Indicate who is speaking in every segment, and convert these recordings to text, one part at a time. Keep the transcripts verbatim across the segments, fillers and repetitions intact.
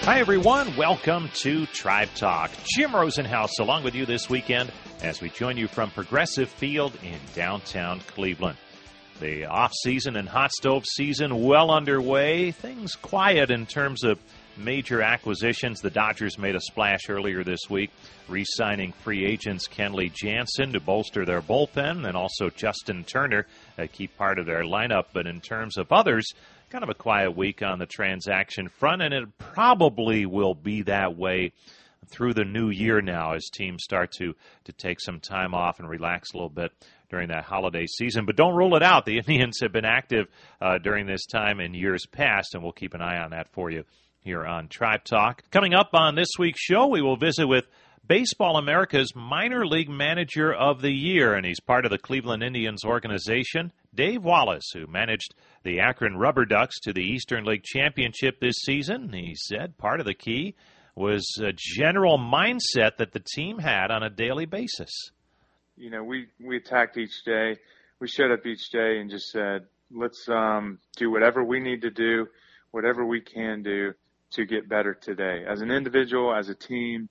Speaker 1: Hi, everyone. Welcome to Tribe Talk. Jim Rosenhaus along with you this weekend as we join you from Progressive Field in downtown Cleveland. The off-season and hot stove season well underway. Things quiet in terms of major acquisitions. The Dodgers made a splash earlier this week, re-signing free agents Kenley Jansen to bolster their bullpen, and also Justin Turner, a key part of their lineup. But in terms of others, kind of a quiet week on the transaction front, and it probably will be that way through the new year now as teams start to, to take some time off and relax a little bit during that holiday season. But don't rule it out. The Indians have been active uh, during this time in years past, and we'll keep an eye on that for you here on Tribe Talk. Coming up on this week's show, we will visit with Baseball America's Minor League Manager of the Year, and he's part of the Cleveland Indians organization, Dave Wallace, who managed the Akron Rubber Ducks to the Eastern League Championship this season. He said part of the key was a general mindset that the team had on a daily basis.
Speaker 2: You know, we, we attacked each day. We showed up each day and just said, let's um, do whatever we need to do, whatever we can do to get better today as an individual, as a team.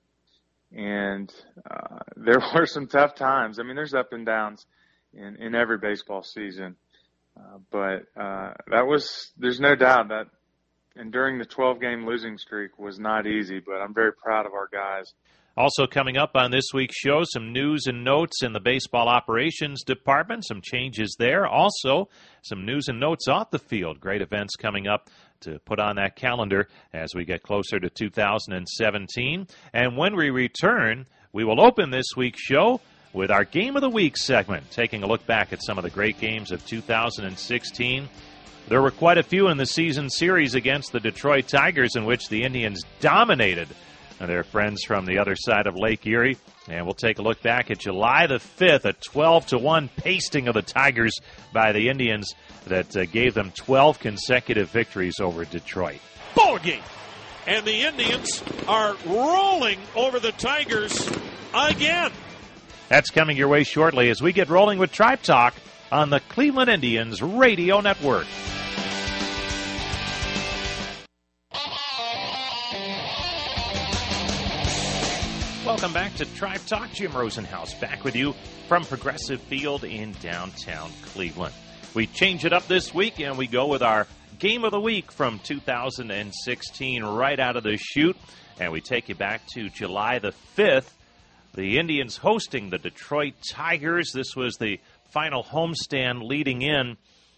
Speaker 2: And uh, there were some tough times. I mean, there's up and downs in, in every baseball season. Uh, but uh, that was, there's no doubt that enduring the twelve-game losing streak was not easy, but I'm very proud of our guys.
Speaker 1: Also coming up on this week's show, some news and notes in the baseball operations department, some changes there. Also, some news and notes off the field. Great events coming up to put on that calendar as we get closer to two thousand seventeen. And when we return, we will open this week's show with our Game of the Week segment, taking a look back at some of the great games of two thousand sixteen. There were quite a few in the season series against the Detroit Tigers in which the Indians dominated their friends from the other side of Lake Erie. And we'll take a look back at July the fifth, a twelve to one pasting of the Tigers by the Indians that uh, gave them twelve consecutive victories over Detroit.
Speaker 3: Ball game. And the Indians are rolling over the Tigers again.
Speaker 1: That's coming your way shortly as we get rolling with Tribe Talk on the Cleveland Indians Radio Network. Welcome back to Tribe Talk. Jim Rosenhaus back with you from Progressive Field in downtown Cleveland. We change it up this week and we go with our Game of the Week from two thousand sixteen right out of the chute. And we take you back to July the fifth. The Indians hosting the Detroit Tigers. This was the final homestand leading in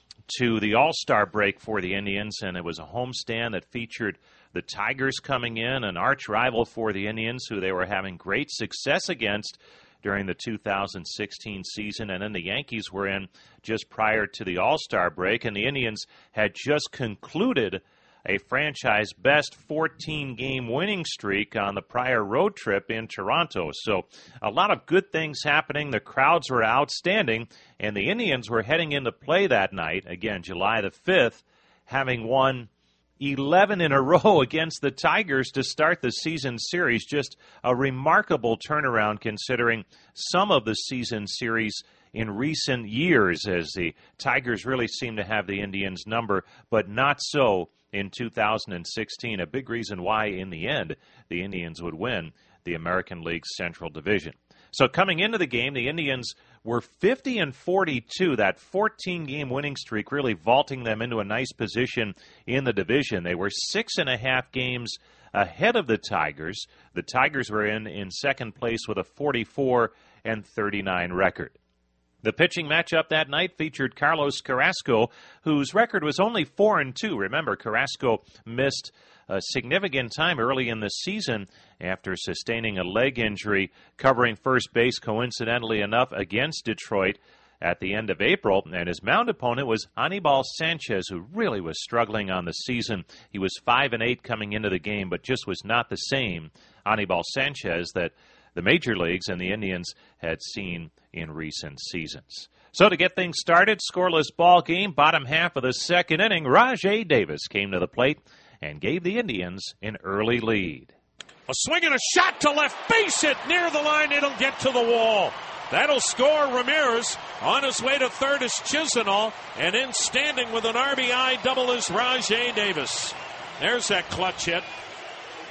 Speaker 1: to the All-Star break for the Indians, and it was a homestand that featured the Tigers coming in, an arch rival for the Indians, who they were having great success against during the two thousand sixteen season, and then the Yankees were in just prior to the All-Star break, and the Indians had just concluded a franchise-best fourteen-game winning streak on the prior road trip in Toronto. So a lot of good things happening. The crowds were outstanding, and the Indians were heading into play that night, again, July the fifth, having won eleven in a row against the Tigers to start the season series. Just a remarkable turnaround considering some of the season series in recent years, as the Tigers really seem to have the Indians' number, but not so in two thousand sixteen. A big reason why, in the end, the Indians would win the American League's Central Division. So coming into the game, the Indians were fifty and forty-two, that fourteen-game winning streak really vaulting them into a nice position in the division. They were six and a half games ahead of the Tigers. The Tigers were in, in second place with a forty-four and thirty-nine record. The pitching matchup that night featured Carlos Carrasco, whose record was only four and two. Remember, Carrasco missed a significant time early in the season after sustaining a leg injury, covering first base, coincidentally enough, against Detroit at the end of April. And his mound opponent was Anibal Sanchez, who really was struggling on the season. He was five and eight coming into the game, but just was not the same Anibal Sanchez that the major leagues and the Indians had seen in recent seasons. So to get things started, scoreless ball game, bottom half of the second inning, Rajai Davis came to the plate and gave the Indians an early lead.
Speaker 3: A swing and a shot to left base hit near the line. It'll get to the wall. That'll score Ramirez. On his way to third is Chisenhall. And in standing with an R B I double is Rajai Davis. There's that clutch hit.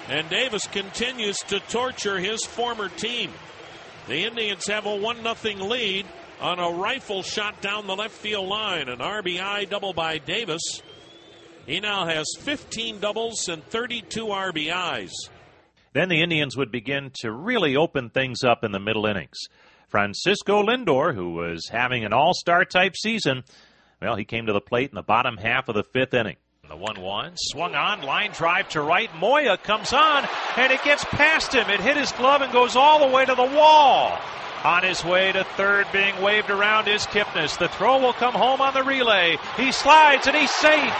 Speaker 3: And Davis continues to torture his former team. The Indians have a one nothing lead on a rifle shot down the left field line. An R B I double by Davis. He now has fifteen doubles and thirty-two R B Is.
Speaker 1: Then the Indians would begin to really open things up in the middle innings. Francisco Lindor, who was having an all-star type season, well, he came to the plate in the bottom half of the fifth inning. The one one, swung on, line drive to right. Moya comes on, and it gets past him. It hit his glove and goes all the way to the wall. On his way to third, being waved around, is Kipnis. The throw will come home on the relay. He slides, and he's safe.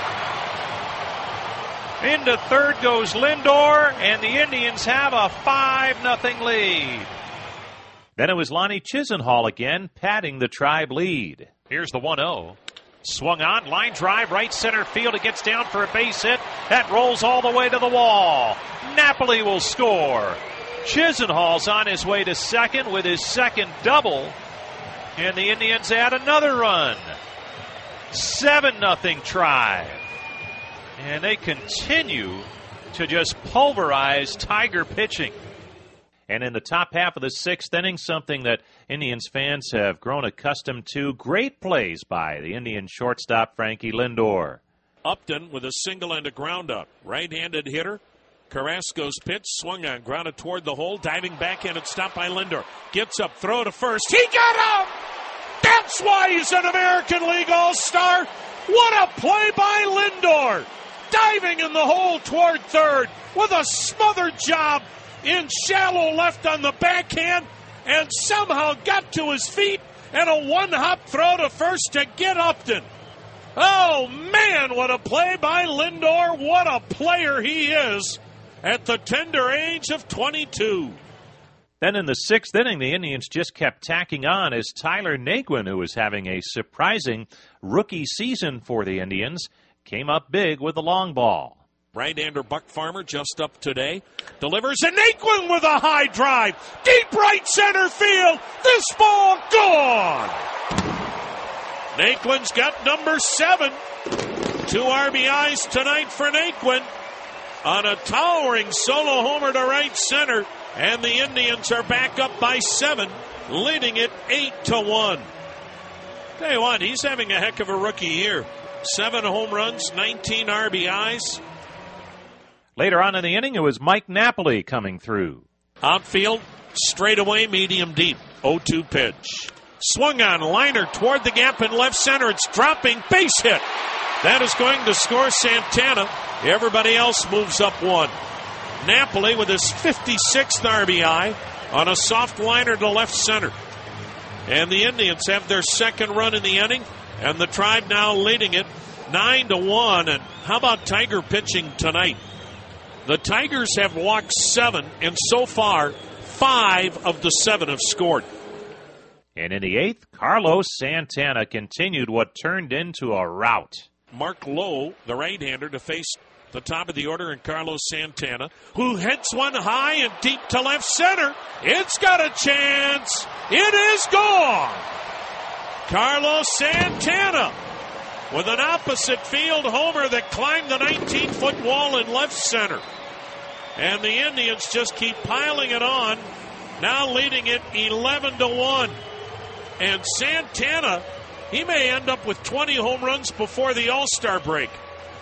Speaker 1: Into third goes Lindor, and the Indians have a five nothing lead. Then it was Lonnie Chisenhall again, padding the Tribe lead. Here's the one oh. Swung on, line drive, right center field. It gets down for a base hit. That rolls all the way to the wall. Napoli will score. Chisenhall's on his way to second with his second double. And the Indians add another run. seven nothing Tribe. And they continue to just pulverize Tiger pitching. And in the top half of the sixth inning, something that Indians fans have grown accustomed to, great plays by the Indian shortstop Frankie Lindor.
Speaker 3: Upton with a single and a ground up. Right-handed hitter. Carrasco's pitch swung on, grounded toward the hole, diving backhand and stopped by Lindor. Gets up, throw to first. He got him! That's why he's an American League All-Star. What a play by Lindor! Diving in the hole toward third with a smothered job in shallow left on the backhand, and somehow got to his feet and a one-hop throw to first to get Upton. Oh, man, what a play by Lindor. What a player he is at the tender age of twenty-two.
Speaker 1: Then in the sixth inning, the Indians just kept tacking on as Tyler Naquin, who was having a surprising rookie season for the Indians, came up big with the long ball.
Speaker 3: Right-hander Buck Farmer just up today. Delivers, and Naquin with a high drive. Deep right center field. This ball gone. Naquin's got number seven. Two R B Is tonight for Naquin on a towering solo homer to right center. And the Indians are back up by seven, leading it eight to one. Tell you what, he's having a heck of a rookie year. Seven home runs, nineteen R B Is.
Speaker 1: Later on in the inning, it was Mike Napoli coming through.
Speaker 3: Outfield, straight away, medium deep. oh two pitch. Swung on, liner toward the gap in left center. It's dropping, base hit. That is going to score Santana. Everybody else moves up one. Napoli with his fifty-sixth R B I on a soft liner to left center. And the Indians have their second run in the inning, and the Tribe now leading it nine to one. And how about Tiger pitching tonight? The Tigers have walked seven, and so far, five of the seven have scored.
Speaker 1: And in the eighth, Carlos Santana continued what turned into a rout.
Speaker 3: Mark Lowe, the right-hander, to face the top of the order, and Carlos Santana, who hits one high and deep to left center. It's got a chance. It is gone. Carlos Santana with an opposite field homer that climbed the nineteen-foot wall in left center. And the Indians just keep piling it on, now leading it eleven to one. And Santana, he may end up with twenty home runs before the All-Star break.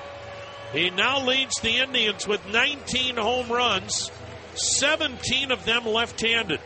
Speaker 3: He now leads the Indians with nineteen home runs, seventeen of them left-handed.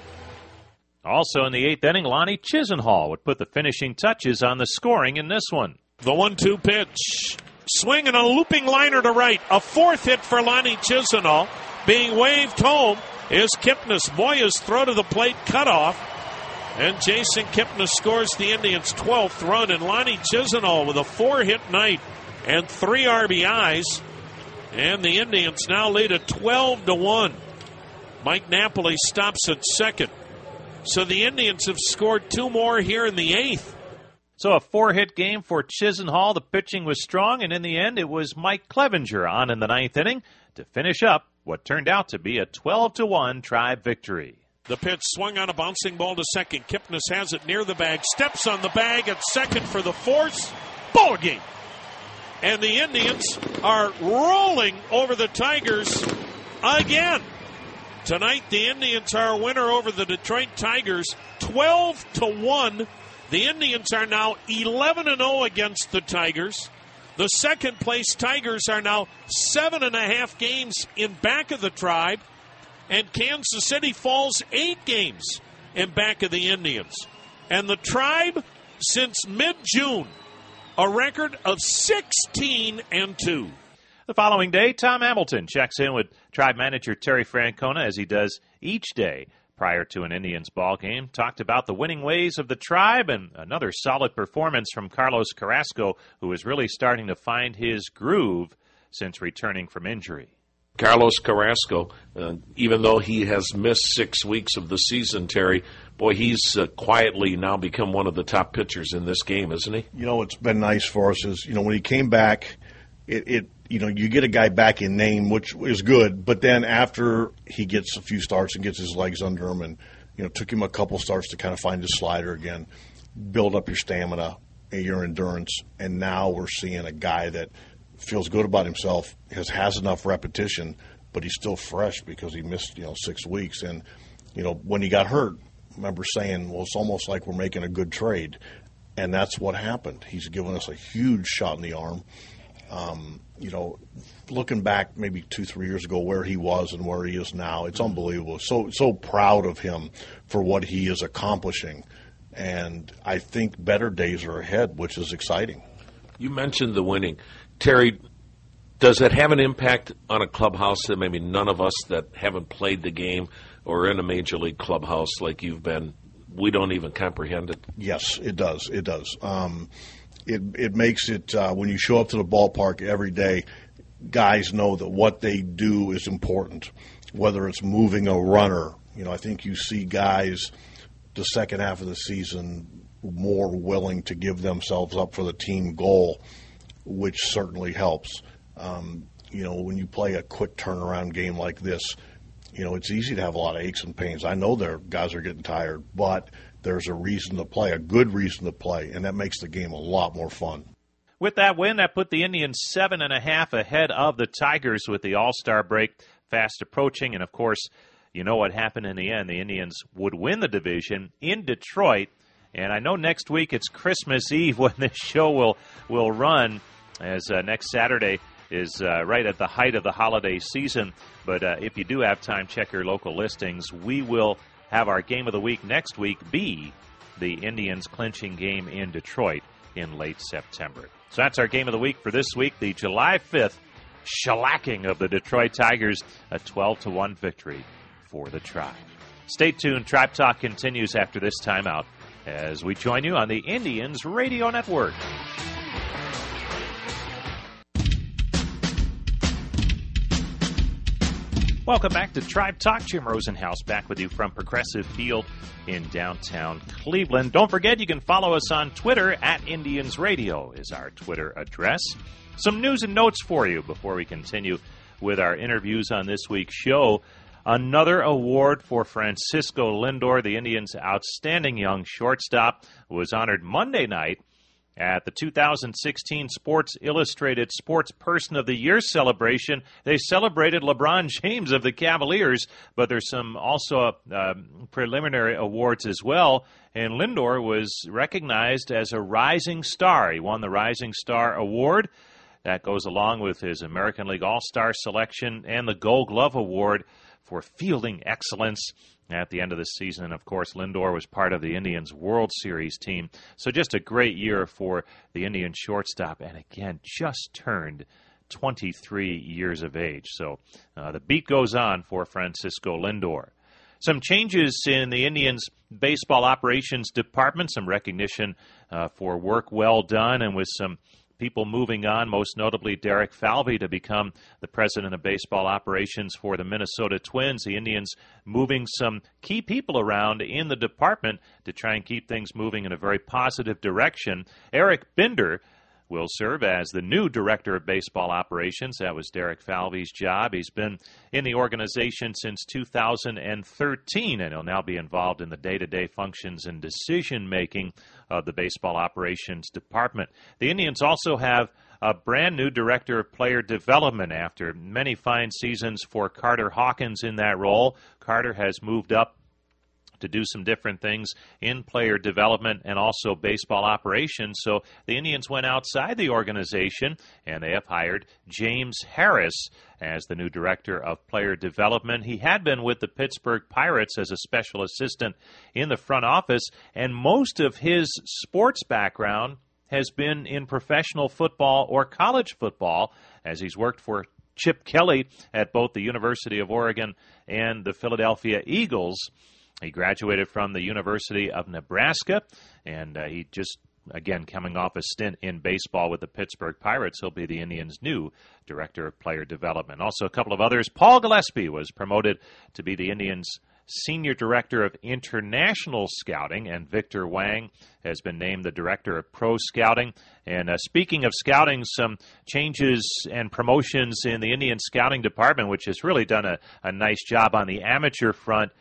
Speaker 1: Also in the eighth inning, Lonnie Chisenhall would put the finishing touches on the scoring in this one.
Speaker 3: The one two pitch. Swing and a looping liner to right. A fourth hit for Lonnie Chisenhall. Being waved home is Kipnis. Moya's throw to the plate cut off. And Jason Kipnis scores the Indians' twelfth run. And Lonnie Chisenhall with a four-hit night and three R B Is. And the Indians now lead at twelve to one. Mike Napoli stops at second. So the Indians have scored two more here in the eighth.
Speaker 1: So a four-hit game for Chisenhall. The pitching was strong, and in the end, it was Mike Clevenger on in the ninth inning to finish up what turned out to be a twelve to one Tribe victory.
Speaker 3: The pitch swung on a bouncing ball to second. Kipnis has it near the bag, steps on the bag at second for the force. Ball game. And the Indians are rolling over the Tigers again. Tonight, the Indians are a winner over the Detroit Tigers, twelve to one. The Indians are now eleven and oh against the Tigers. The second-place Tigers are now seven and a half games in back of the Tribe, and Kansas City falls eight games in back of the Indians. And the Tribe, since mid-June, a record of sixteen and two.
Speaker 1: The following day, Tom Hamilton checks in with Tribe manager Terry Francona, as he does each day prior to an Indians ball game. Talked about the winning ways of the Tribe and another solid performance from Carlos Carrasco, who is really starting to find his groove since returning from injury.
Speaker 4: Carlos Carrasco, uh, even though he has missed six weeks of the season, Terry, boy, he's uh, quietly now become one of the top pitchers in this game, isn't he?
Speaker 5: You know, what's been nice for us is, you know, when he came back, it, it you know, you get a guy back in name, which is good, but then after he gets a few starts and gets his legs under him, and, you know, took him a couple starts to kind of find his slider again, build up your stamina and your endurance, and now we're seeing a guy that feels good about himself, has has enough repetition, but he's still fresh because he missed, you know, six weeks. And, you know, when he got hurt, I remember saying, well, it's almost like we're making a good trade. And that's what happened. He's given us a huge shot in the arm. Um, you know, looking back maybe two, three years ago where he was and where he is now, it's unbelievable. So, so proud of him for what he is accomplishing. And I think better days are ahead, which is exciting.
Speaker 4: You mentioned the winning. Terry, does it have an impact on a clubhouse that maybe none of us that haven't played the game or in a major league clubhouse like you've been, we don't even comprehend it?
Speaker 5: Yes, it does. It does. Um, it it makes it, uh, when you show up to the ballpark every day, guys know that what they do is important, whether it's moving a runner. You know, I think you see guys the second half of the season more willing to give themselves up for the team goal, which certainly helps. Um, you know, when you play a quick turnaround game like this, you know, it's easy to have a lot of aches and pains. I know their guys are getting tired, but there's a reason to play, a good reason to play, and that makes the game a lot more fun.
Speaker 1: With that win, that put the Indians seven and a half ahead of the Tigers with the All-Star break fast approaching. And, of course, you know what happened in the end. The Indians would win the division in Detroit. And I know next week it's Christmas Eve when this show will, will run, as uh, next Saturday is uh, right at the height of the holiday season. But uh, if you do have time, check your local listings. We will have our game of the week next week be the Indians clinching game in Detroit in late September. So that's our game of the week for this week, the July fifth shellacking of the Detroit Tigers, a twelve to one victory for the Tribe. Stay tuned. Tribe Talk continues after this timeout as we join you on the Indians Radio Network. Welcome back to Tribe Talk. Jim Rosenhaus back with you from Progressive Field in downtown Cleveland. Don't forget, you can follow us on Twitter at Indians Radio is our Twitter address. Some news and notes for you before we continue with our interviews on this week's show. Another award for Francisco Lindor, the Indians' outstanding young shortstop, was honored Monday night at the two thousand sixteen Sports Illustrated Sports Person of the Year celebration. They celebrated LeBron James of the Cavaliers, but there's some also uh, preliminary awards as well. And Lindor was recognized as a rising star. He won the Rising Star Award. That goes along with his American League All-Star selection and the Gold Glove Award for fielding excellence at the end of the season. And, of course, Lindor was part of the Indians' World Series team. So just a great year for the Indian shortstop. And, again, just turned twenty-three years of age. So uh, the beat goes on for Francisco Lindor. Some changes in the Indians' baseball operations department, some recognition uh, for work well done, and with some people moving on, most notably Derek Falvey to become the president of baseball operations for the Minnesota Twins. The Indians moving some key people around in the department to try and keep things moving in a very positive direction. Eric Binder will serve as the new director of baseball operations. That was Derek Falvey's job. He's been in the organization since two thousand thirteen, and he'll now be involved in the day-to-day functions and decision-making of the baseball operations department. The Indians also have a brand new director of player development after many fine seasons for Carter Hawkins in that role. Carter has moved up to do some different things in player development and also baseball operations. So the Indians went outside the organization, and they have hired James Harris as the new director of player development. He had been with the Pittsburgh Pirates as a special assistant in the front office, and most of his sports background has been in professional football or college football, as he's worked for Chip Kelly at both the University of Oregon and the Philadelphia Eagles. He graduated from the University of Nebraska, and uh, he just, again, coming off a stint in baseball with the Pittsburgh Pirates. He'll be the Indians' new director of player development. Also, a couple of others. Paul Gillespie was promoted to be the Indians' senior director of international scouting, and Victor Wang has been named the director of pro scouting. And uh, speaking of scouting, some changes and promotions in the Indian scouting department, which has really done a, a nice job on the amateur front,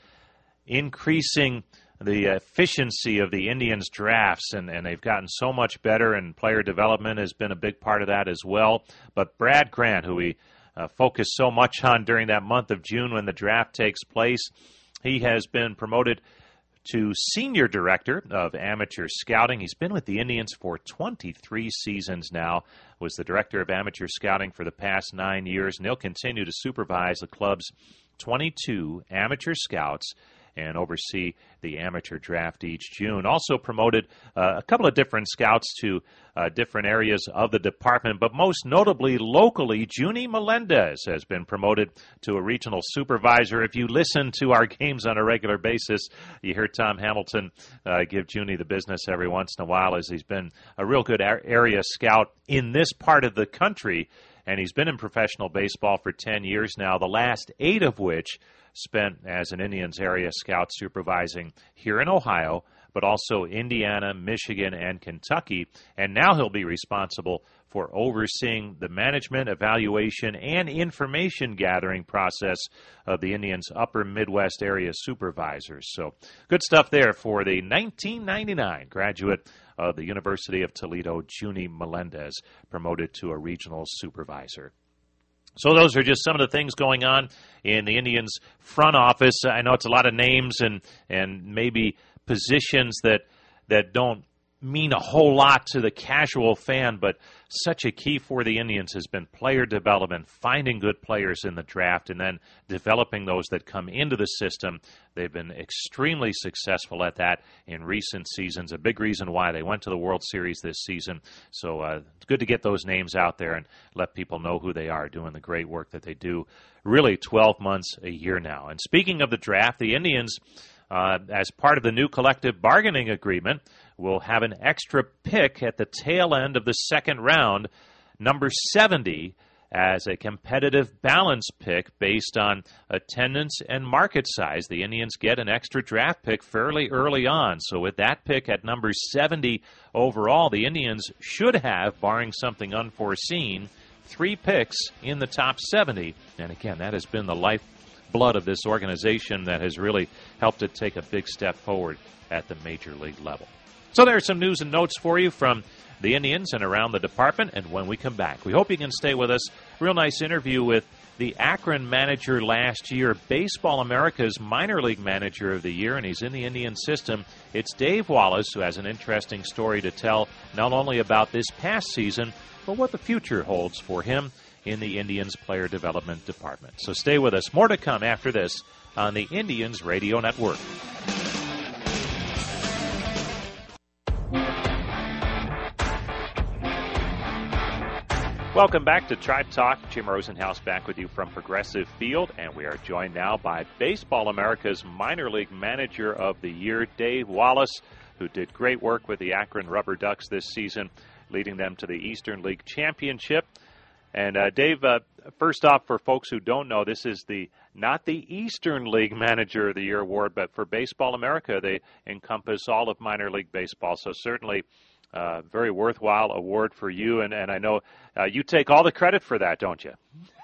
Speaker 1: increasing the efficiency of the Indians' drafts, and, and they've gotten so much better, and player development has been a big part of that as well. But Brad Grant, who we uh, focused so much on during that month of June when the draft takes place, he has been promoted to senior director of amateur scouting. He's been with the Indians for twenty-three seasons now, was the director of amateur scouting for the past nine years, and he'll continue to supervise the club's twenty-two amateur scouts and oversee the amateur draft each June. Also promoted uh, a couple of different scouts to uh, different areas of the department, but most notably locally, Junie Melendez has been promoted to a regional supervisor. If you listen to our games on a regular basis, you hear Tom Hamilton uh, give Junie the business every once in a while, as he's been a real good area scout in this part of the country, and he's been in professional baseball for ten years now, the last eight of which spent as an Indians area scout supervising here in Ohio, but also Indiana, Michigan, and Kentucky. And now he'll be responsible for overseeing the management, evaluation, and information gathering process of the Indians' upper Midwest area supervisors. So good stuff there for the nineteen ninety-nine graduate of the University of Toledo, Junie Melendez, promoted to a regional supervisor. So those are just some of the things going on in the Indians' front office. I know it's a lot of names and and maybe positions that that don't mean a whole lot to the casual fan, but such a key for the Indians has been player development, finding good players in the draft, and then developing those that come into the system. They've been extremely successful at that in recent seasons, a big reason why they went to the World Series this season. So uh, it's good to get those names out there and let people know who they are, doing the great work that they do really twelve months a year now. And speaking of the draft, the Indians, uh, as part of the new collective bargaining agreement, will have an extra pick at the tail end of the second round, number seventy, as a competitive balance pick based on attendance and market size. The Indians get an extra draft pick fairly early on. So with that pick at number seventy overall, the Indians should have, barring something unforeseen, three picks in the top seventy. And again, that has been the lifeblood of this organization that has really helped it take a big step forward at the major league level. So there's some news and notes for you from the Indians and around the department, and when we come back, we hope you can stay with us. Real nice interview with the Akron manager last year, Baseball America's minor league manager of the year, and he's in the Indian system. It's Dave Wallace, who has an interesting story to tell, not only about this past season, but what the future holds for him in the Indians player development department. So stay with us. More to come after this on the Indians Radio Network. Welcome back to Tribe Talk. Jim Rosenhaus back with you from Progressive Field, and we are joined now by Baseball America's minor league manager of the year, Dave Wallace, who did great work with the Akron Rubber Ducks this season, leading them to the Eastern League Championship. And uh, Dave, uh, first off, for folks who don't know, this is the not the Eastern League Manager of the Year award, but for Baseball America, they encompass all of minor league baseball. So certainly Uh, very worthwhile award for you, and, and I know uh, you take all the credit for that, don't you?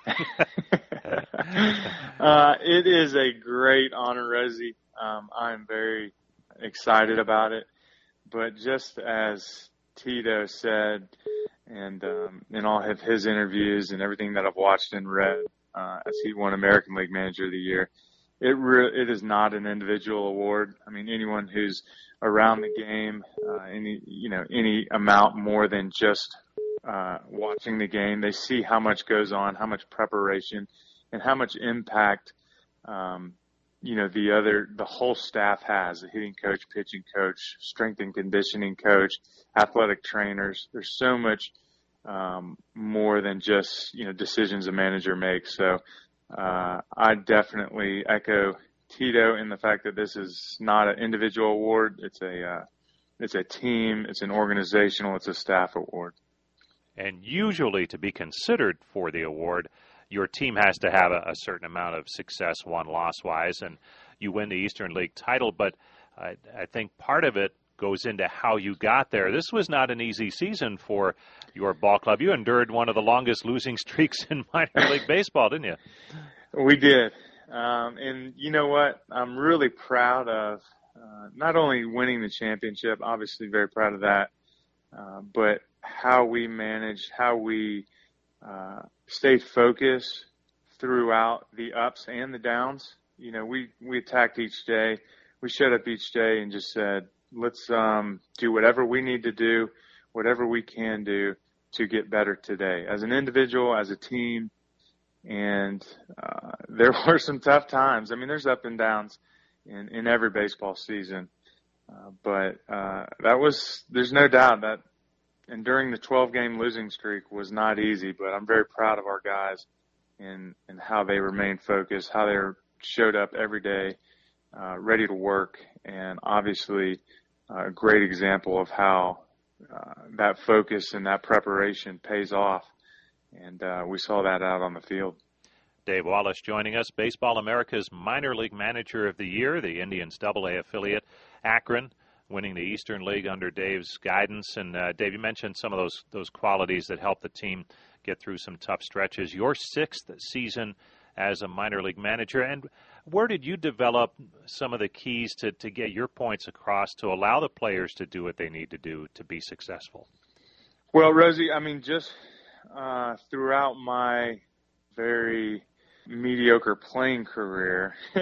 Speaker 2: uh, it is a great honor, Rosie. Um, I'm very excited about it. But just as Tito said, and um, in all of his interviews and everything that I've watched and read, uh, as he won American League Manager of the Year, it re- it is not an individual award. I mean, anyone who's around the game, uh, any you know any amount more than just uh, watching the game, they see how much goes on, how much preparation, and how much impact um, you know the other the whole staff has: the hitting coach, pitching coach, strength and conditioning coach, athletic trainers. There's so much um, more than just you know decisions a manager makes. So. Uh, I definitely echo Tito in the fact that this is not an individual award. It's a, uh, it's a team, it's an organizational, it's a staff award.
Speaker 1: And usually to be considered for the award, your team has to have a, a certain amount of success, one-loss wise, and you win the Eastern League title. But I, I think part of it goes into how you got there. This was not an easy season for your ball club. You endured one of the longest losing streaks in minor league baseball, didn't you?
Speaker 2: We did. Um, and you know what? I'm really proud of uh, not only winning the championship, obviously very proud of that, uh, but how we managed, how we uh, stayed focused throughout the ups and the downs. You know, we, we attacked each day. We showed up each day and just said, let's um, do whatever we need to do, whatever we can do to get better today as an individual, as a team. And uh, there were some tough times. I mean, there's up and downs in, in every baseball season. Uh, but uh, that was, there's no doubt that enduring the twelve-game losing streak was not easy. But I'm very proud of our guys and, and how they remained focused, how they showed up every day, uh, ready to work. And obviously a great example of how uh, that focus and that preparation pays off. And uh, we saw that out on the field.
Speaker 1: Dave Wallace joining us, Baseball America's Minor League Manager of the Year, the Indians Double A affiliate, Akron, winning the Eastern League under Dave's guidance. And uh, Dave, you mentioned some of those those qualities that helped the team get through some tough stretches. Your sixth season as a minor league manager, and where did you develop some of the keys to, to get your points across to allow the players to do what they need to do to be successful?
Speaker 2: Well, Rosie, I mean, just uh, throughout my very mediocre playing career, uh,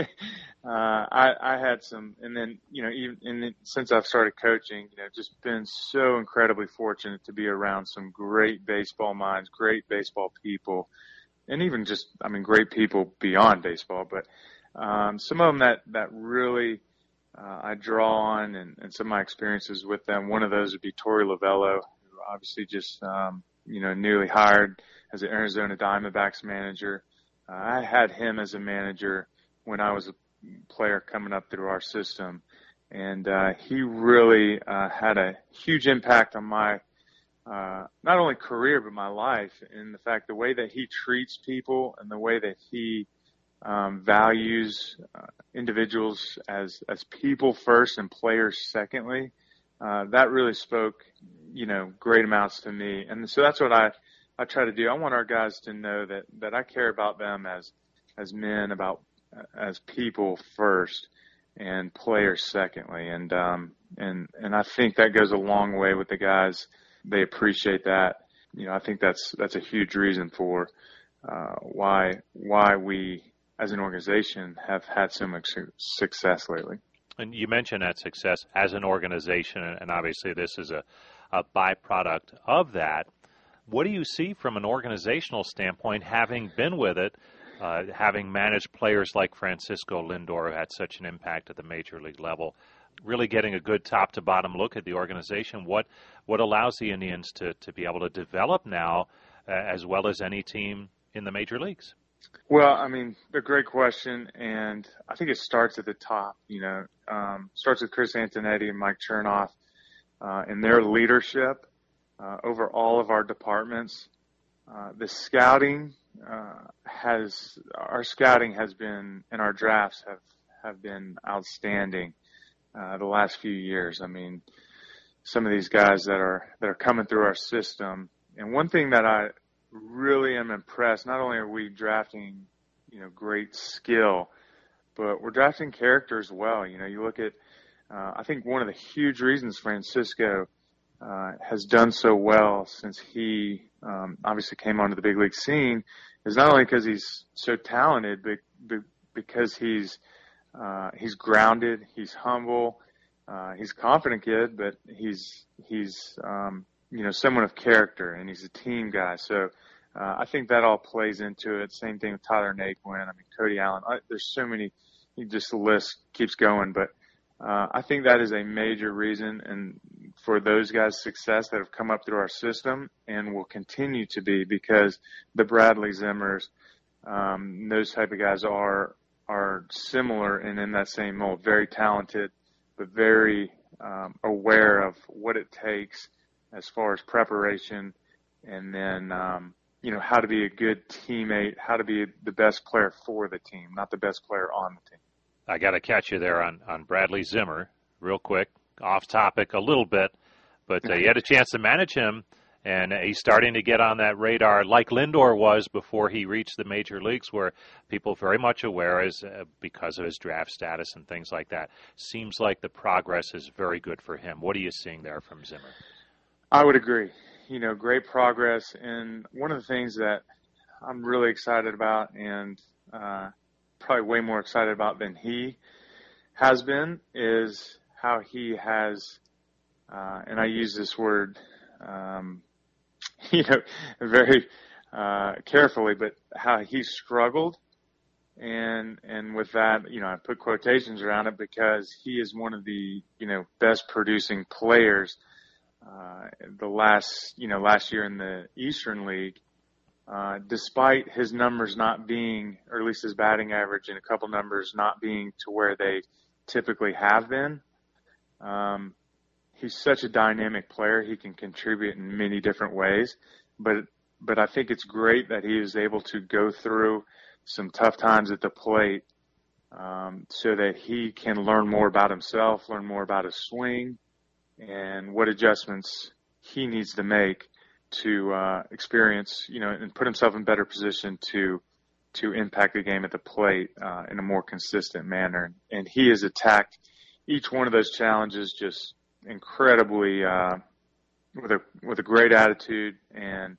Speaker 2: I, I had some, and then, you know, even and then since I've started coaching, you know, just been so incredibly fortunate to be around some great baseball minds, great baseball people, and even just, I mean, great people beyond baseball, but um, some of them that, that really uh, I draw on and, and some of my experiences with them. One of those would be Torey Lovullo, who obviously just, um, you know, newly hired as an Arizona Diamondbacks manager. Uh, I had him as a manager when I was a player coming up through our system, and uh, he really uh, had a huge impact on my uh, not only career but my life, in the fact the way that he treats people and the way that he um, values uh, individuals as as people first and players secondly. Uh, that really spoke, you know, great amounts to me, and so that's what I. I try to do. I want our guys to know that, that I care about them as, as men, about, as people first and players secondly. And, um, and, and I think that goes a long way with the guys. They appreciate that. You know, I think that's, that's a huge reason for, uh, why, why we as an organization have had so much success lately.
Speaker 1: And you mentioned that success as an organization, and obviously this is a, a byproduct of that. What do you see from an organizational standpoint, having been with it, uh, having managed players like Francisco Lindor, who had such an impact at the major league level, really getting a good top-to-bottom look at the organization? What what allows the Indians to, to be able to develop now uh, as well as any team in the major leagues?
Speaker 2: Well, I mean, a great question, and I think it starts at the top. You know, um, starts with Chris Antonetti and Mike Chernoff uh, and their leadership. Uh, over all of our departments. Uh, the scouting uh, has, our scouting has been, and our drafts have, have been outstanding uh, the last few years. I mean, some of these guys that are that are coming through our system. And one thing that I really am impressed, not only are we drafting, you know, great skill, but we're drafting character as well. You know, you look at, uh, I think one of the huge reasons Francisco uh, has done so well since he um, obviously came onto the big league scene is not only because he's so talented, but, but because he's uh, he's grounded, he's humble, uh, he's a confident kid, but he's he's um, you know, someone of character, and he's a team guy. So uh, I think that all plays into it. Same thing with Tyler Naquin. I mean, Cody Allen. I, there's so many. Just the list keeps going, but uh, I think that is a major reason, and for those guys' success that have come up through our system and will continue to be, because the Bradley Zimmers, um, those type of guys are are similar and in that same mold. Very talented, but very um, aware of what it takes as far as preparation, and then um, you know, how to be a good teammate, how to be the best player for the team, not the best player on the team.
Speaker 1: I got to catch you there on, on Bradley Zimmer real quick, off topic a little bit, but uh, you had a chance to manage him, and he's starting to get on that radar like Lindor was before he reached the major leagues, where people very much aware is uh, because of his draft status and things like that. Seems like the progress is very good for him. What are you seeing there from Zimmer?
Speaker 2: I would agree. You know, great progress. And one of the things that I'm really excited about, and uh, probably way more excited about than he has been, is how he has, uh, and I use this word, um, you know, very uh, carefully, but how he struggled. And, and with that, you know, I put quotations around it because he is one of the, you know, best producing players Uh, the last, you know, last year in the Eastern League, uh, despite his numbers not being, or at least his batting average and a couple numbers not being to where they typically have been, um, he's such a dynamic player. He can contribute in many different ways, but, but I think it's great that he is able to go through some tough times at the plate, um, so that he can learn more about himself, learn more about his swing, and what adjustments he needs to make to uh, experience, you know, and put himself in better position to to impact the game at the plate uh, in a more consistent manner. And he has attacked each one of those challenges just incredibly uh, with a with a great attitude. And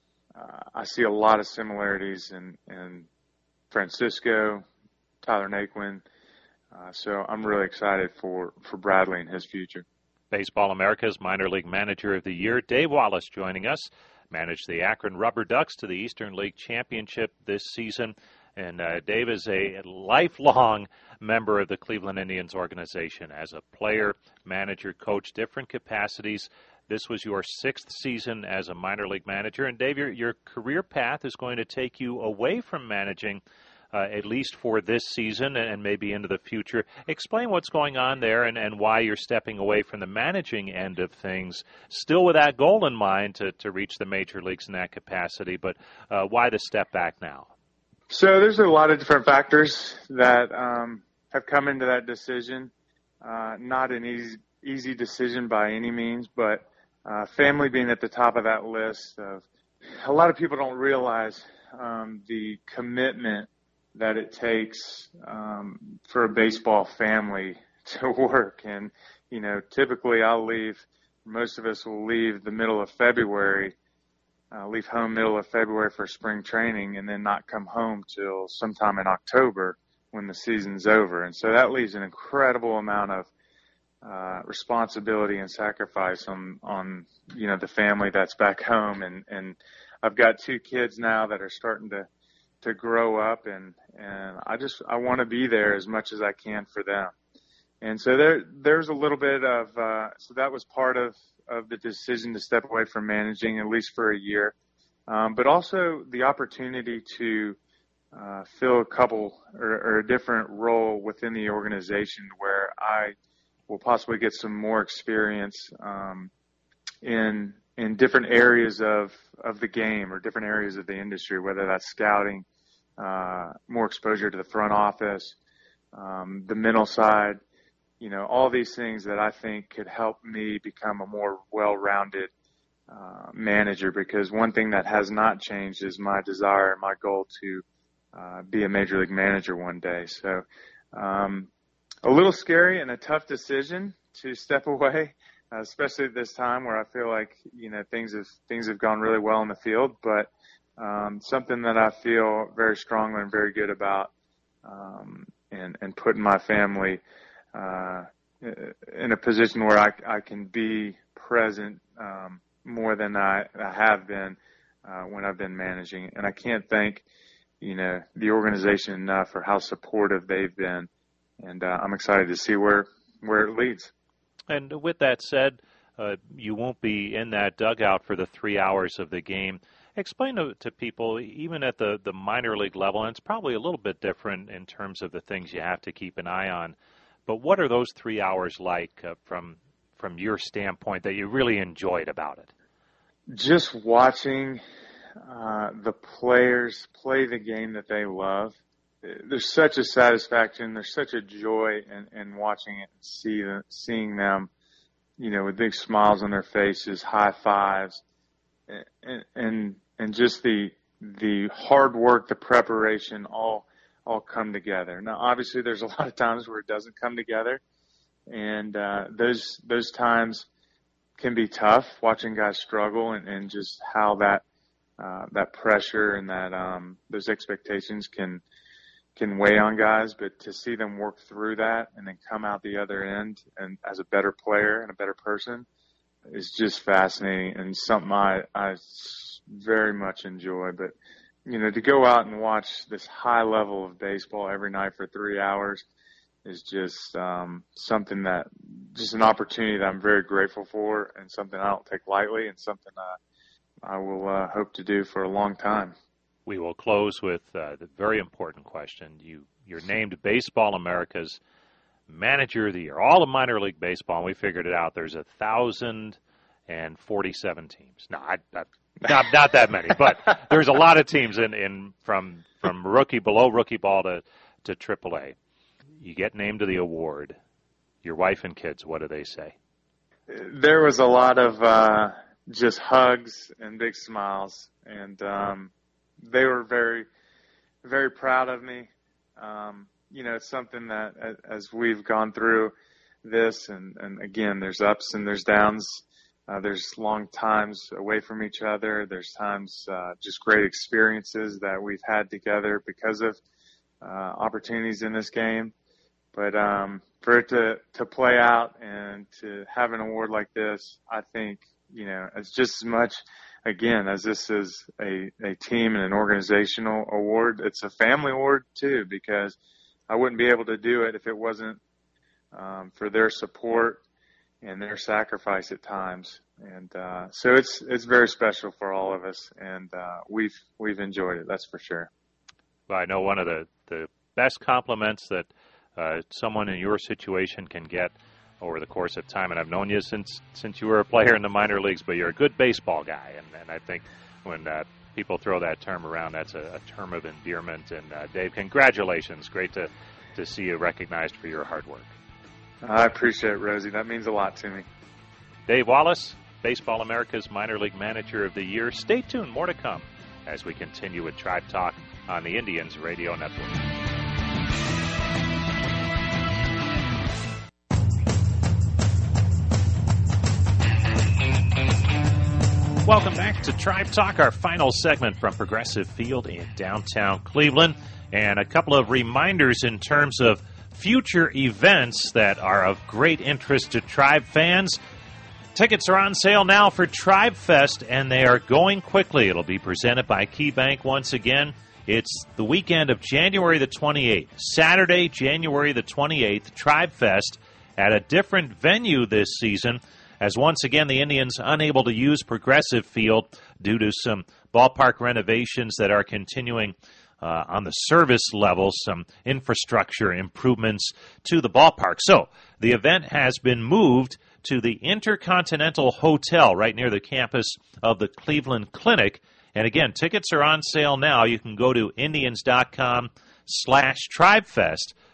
Speaker 2: uh, I see a lot of similarities in, in Francisco, Tyler Naquin. Uh, so I'm really excited for, for Bradley and his future.
Speaker 1: Baseball America's Minor League Manager of the Year, Dave Wallace, joining us. Managed the Akron Rubber Ducks to the Eastern League Championship this season. And uh, Dave is a lifelong member of the Cleveland Indians organization as a player, manager, coach, different capacities. This was your sixth season as a minor league manager. And Dave, your, your career path is going to take you away from managing, Uh, at least for this season and maybe into the future. Explain what's going on there and, and why you're stepping away from the managing end of things, still with that goal in mind to, to reach the major leagues in that capacity, but uh, why the step back now?
Speaker 2: So there's a lot of different factors that um, have come into that decision. Uh, not an easy, easy decision by any means, but uh, family being at the top of that list. Of, a lot of people don't realize um, the commitment that it takes um, for a baseball family to work. And, you know, typically I'll leave, most of us will leave the middle of February, uh, leave home middle of February for spring training, and then not come home till sometime in October when the season's over. And so that leaves an incredible amount of uh, responsibility and sacrifice on, on, you know, the family that's back home. And, and I've got two kids now that are starting to to grow up, and, and I just, I want to be there as much as I can for them. And so there, there's a little bit of, uh, so that was part of, of the decision to step away from managing, at least for a year. Um, but also the opportunity to, uh, fill a couple or, or a different role within the organization where I will possibly get some more experience, um, in, in different areas of, of the game or different areas of the industry, whether that's scouting, uh, more exposure to the front office, um, the mental side, you know, all these things that I think could help me become a more well-rounded uh, manager, because one thing that has not changed is my desire and my goal to uh, be a major league manager one day. So um, a little scary and a tough decision to step away, uh, especially at this time where I feel like, you know, things have, things have gone really well in the field, but um, something that I feel very strongly and very good about, um, and, and putting my family uh, in a position where I, I can be present um, more than I, I have been uh, when I've been managing. And I can't thank, you know, the organization enough for how supportive they've been. And uh, I'm excited to see where, where it leads.
Speaker 1: And with that said, uh, you won't be in that dugout for the three hours of the game. Explain to, to people, even at the, the minor league level, and it's probably a little bit different in terms of the things you have to keep an eye on, but what are those three hours like uh, from from your standpoint that you really enjoyed about it?
Speaker 2: Just watching uh, the players play the game that they love. There's such a satisfaction. There's such a joy in, in watching it and see them, seeing them, you know, with big smiles on their faces, high fives, and and, and just the the hard work, the preparation, all all come together. Now, obviously, there's a lot of times where it doesn't come together, and uh, those those times can be tough. Watching guys struggle and, and just how that uh, that pressure and that um, those expectations can. can weigh on guys, but to see them work through that and then come out the other end and as a better player and a better person is just fascinating and something I, I very much enjoy. But, you know, to go out and watch this high level of baseball every night for three hours is just um, something that, just an opportunity that I'm very grateful for and something I don't take lightly and something uh, I will uh, hope to do for a long time.
Speaker 1: We will close with uh, the very important question. You, you're named Baseball America's Manager of the Year, all of minor league baseball, and we figured it out. There's one thousand forty-seven teams. No, I, I, not, not that many, but there's a lot of teams in, in from from rookie, below rookie ball to, to triple A. You get named to the award. Your wife and kids, what do they say?
Speaker 2: There was a lot of uh, just hugs and big smiles, and um, they were very, very proud of me. Um, you know, it's something that as we've gone through this, and, and again, there's ups and there's downs. Uh, there's long times away from each other. There's times uh, just great experiences that we've had together because of uh, opportunities in this game. But um, for it to, to play out and to have an award like this, I think, you know, it's just as much – again, as this is a, a team and an organizational award, it's a family award too, because I wouldn't be able to do it if it wasn't um, for their support and their sacrifice at times. And uh, so it's it's very special for all of us, and uh, we've we've enjoyed it, that's for sure.
Speaker 1: Well, I know one of the, the best compliments that uh, someone in your situation can get over the course of time, and I've known you since since you were a player in the minor leagues, but you're a good baseball guy, and, and I think when uh, people throw that term around, that's a, a term of endearment. And uh, Dave, congratulations. Great to, to see you recognized for your hard work.
Speaker 2: I appreciate it, Rosie. That means a lot to me.
Speaker 1: Dave Wallace, Baseball America's Minor League Manager of the Year. Stay tuned, more to come as we continue with Tribe Talk on the Indians Radio Network. Welcome back to Tribe Talk, our final segment from Progressive Field in downtown Cleveland. And a couple of reminders in terms of future events that are of great interest to Tribe fans. Tickets are on sale now for Tribe Fest, and they are going quickly. It'll be presented by KeyBank once again. It's the weekend of January the twenty-eighth, Saturday, January the twenty-eighth, Tribe Fest at a different venue this season, as once again the Indians unable to use Progressive Field due to some ballpark renovations that are continuing uh, on the service level, some infrastructure improvements to the ballpark. So the event has been moved to the Intercontinental Hotel right near the campus of the Cleveland Clinic. And again, tickets are on sale now. You can go to Indians dot com slash TribeFest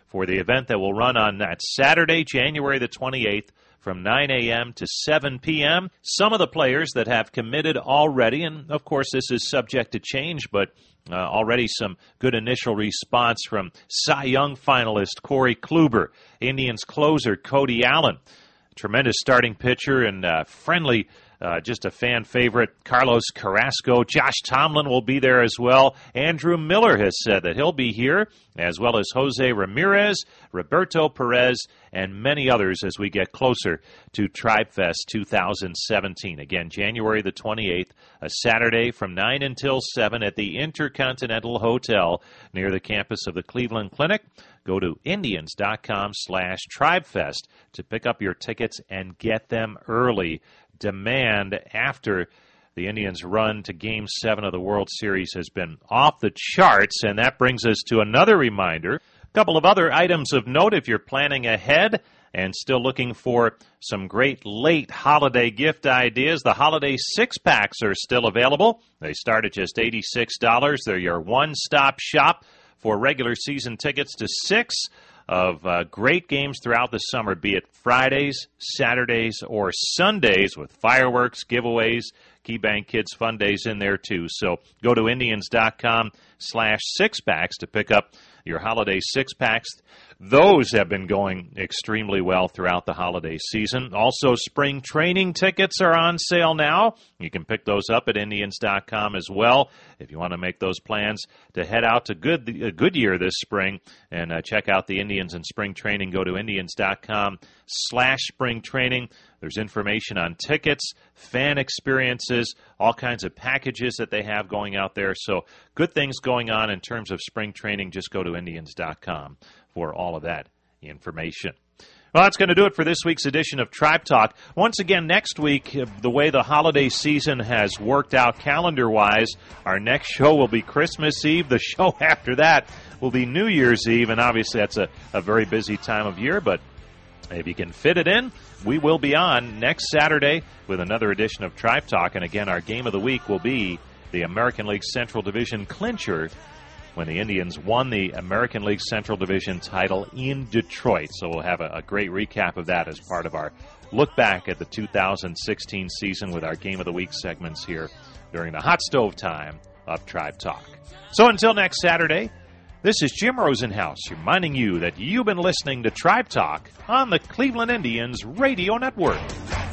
Speaker 1: for the event that will run on that Saturday, January the twenty-eighth, from nine a.m. to seven p.m. Some of the players that have committed already, and of course this is subject to change, but uh, already some good initial response from Cy Young finalist Corey Kluber, Indians closer Cody Allen, tremendous starting pitcher and uh, friendly, uh, just a fan favorite, Carlos Carrasco. Josh Tomlin will be there as well. Andrew Miller has said that he'll be here, as well as Jose Ramirez, Roberto Perez, and many others as we get closer to Tribe Fest two thousand seventeen. Again, January the twenty-eighth, a Saturday from nine until seven at the Intercontinental Hotel near the campus of the Cleveland Clinic. Go to Indians.com slash TribeFest to pick up your tickets and get them early. Demand after the Indians' run to Game seven of the World Series has been off the charts, and that brings us to another reminder. A couple of other items of note if you're planning ahead and still looking for some great late holiday gift ideas. The holiday six-packs are still available. They start at just eighty-six dollars. They're your one-stop shop for regular season tickets to six of uh, great games throughout the summer, be it Fridays, Saturdays, or Sundays with fireworks, giveaways, KeyBank Kids Fun Days in there too. So go to Indians.com slash six-packs to pick up your holiday six-packs. Those have been going extremely well throughout the holiday season. Also, spring training tickets are on sale now. You can pick those up at Indians dot com as well if you want to make those plans to head out to good, uh, Goodyear this spring and uh, check out the Indians in spring training. Go to Indians.com slash spring training. There's information on tickets, fan experiences, all kinds of packages that they have going out there. So good things going on in terms of spring training. Just go to Indians dot com for all of that information. Well, that's going to do it for this week's edition of Tribe Talk. Once again, next week, the way the holiday season has worked out calendar-wise, our next show will be Christmas Eve. The show after that will be New Year's Eve, and obviously that's a, a very busy time of year, but if you can fit it in, we will be on next Saturday with another edition of Tribe Talk. And again, our game of the week will be the American League Central Division clincher when the Indians won the American League Central Division title in Detroit. So we'll have a, a great recap of that as part of our look back at the two thousand sixteen season with our game of the week segments here during the hot stove time of Tribe Talk. So until next Saturday, this is Jim Rosenhaus reminding you that you've been listening to Tribe Talk on the Cleveland Indians Radio Network.